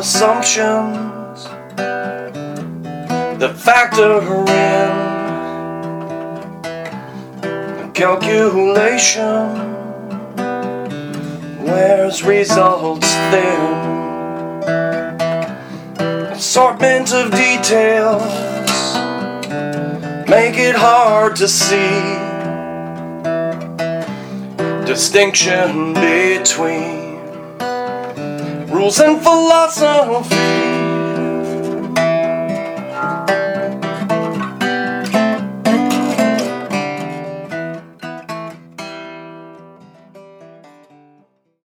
assumptions that factor in calculation, where's results thin. Assortment of details make it hard to see distinction between rules and philosophy.